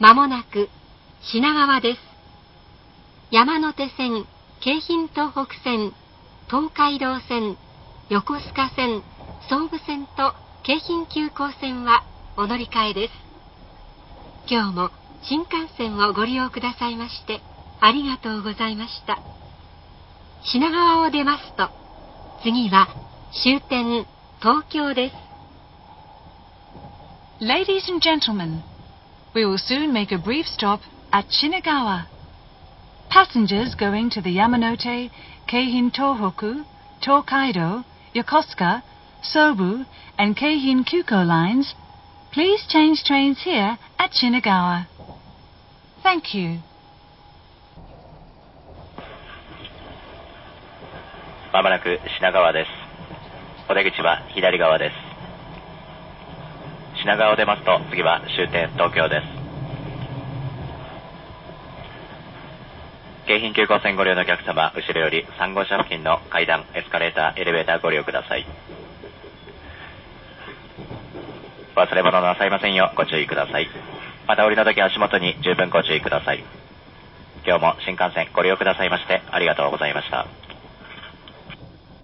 まもなく品川です。山手線、京浜東北線、東海道線、横須賀線、総武線と京浜急行線はお乗り換えです。今日も新幹線をご利用くださいましてありがとうございました。品川を出ますと、次は終点東京です。 Ladies and gentlemen, we will soon make a brief stop at Shinagawa. Passengers going to the Yamanote, Keihin Tohoku, Tokaido, Yokosuka, Sobu, and Keihin Kyuko lines, please change trains here at Shinagawa. Thank you. まもなく品川です。お出口は左側です。品川を出ますと次は終点東京です。京浜急行線ご利用のお客様、後ろより3号車付近の階段、エスカレーター、エレベーターご利用ください。忘れ物なさいませんようご注意ください。また降りの時足元に十分ご注意ください。今日も新幹線ご利用くださいましてありがとうございました。